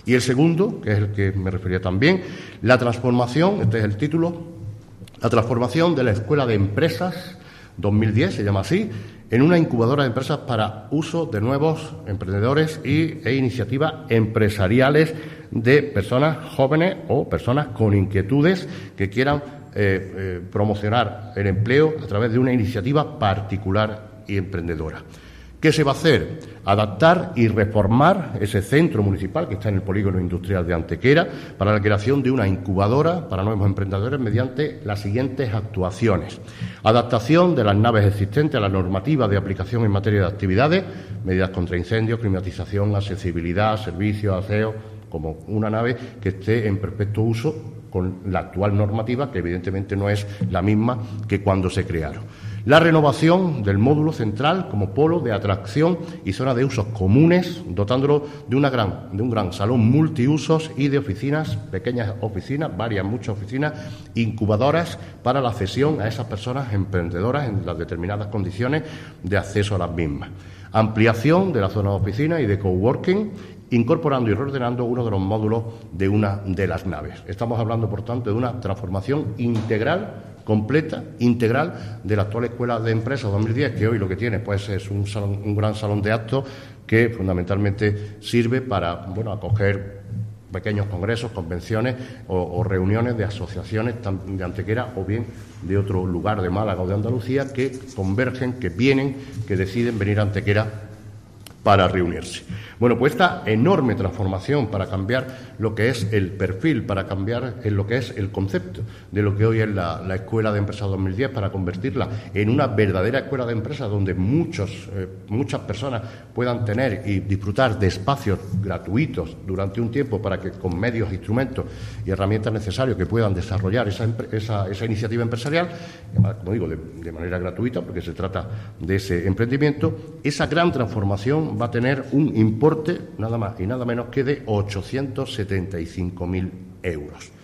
Y el segundo, que es el que me refería también, la transformación, este es el título, la transformación de la Escuela de Empresas 2010, se llama así, en una incubadora de empresas para uso de nuevos emprendedores e iniciativas empresariales de personas jóvenes o personas con inquietudes que quieran promocionar el empleo a través de una iniciativa particular y emprendedora. ¿Qué se va a hacer? Adaptar y reformar ese centro municipal que está en el polígono industrial de Antequera para la creación de una incubadora para nuevos emprendedores mediante las siguientes actuaciones. Adaptación de las naves existentes a la normativa de aplicación en materia de actividades, medidas contra incendios, climatización, accesibilidad, servicios, aseo, como una nave que esté en perfecto uso con la actual normativa, que evidentemente no es la misma que cuando se crearon. La renovación del módulo central como polo de atracción y zona de usos comunes, dotándolo de un gran salón multiusos y de oficinas, pequeñas oficinas, muchas oficinas, incubadoras para la cesión a esas personas emprendedoras en las determinadas condiciones de acceso a las mismas. Ampliación de la zona de oficina y de coworking, incorporando y reordenando uno de los módulos de una de las naves. Estamos hablando, por tanto, de una transformación integral, completa, integral, de la actual Escuela de Empresas 2010, que hoy lo que tiene pues es un gran salón de actos que fundamentalmente sirve para acoger pequeños congresos, convenciones o reuniones de asociaciones de Antequera o bien de otro lugar de Málaga o de Andalucía que convergen, que vienen, que deciden venir a Antequera para reunirse. Bueno, pues esta enorme transformación para cambiar lo que es el perfil, para cambiar lo que es el concepto de lo que hoy es la Escuela de Empresas 2010, para convertirla en una verdadera escuela de empresas donde muchas personas puedan tener y disfrutar de espacios gratuitos durante un tiempo para que con medios, instrumentos y herramientas necesarios que puedan desarrollar esa iniciativa empresarial, como digo, de manera gratuita, porque se trata de ese emprendimiento. Esa gran transformación va a tener un importe nada más y nada menos que de 875.000 euros.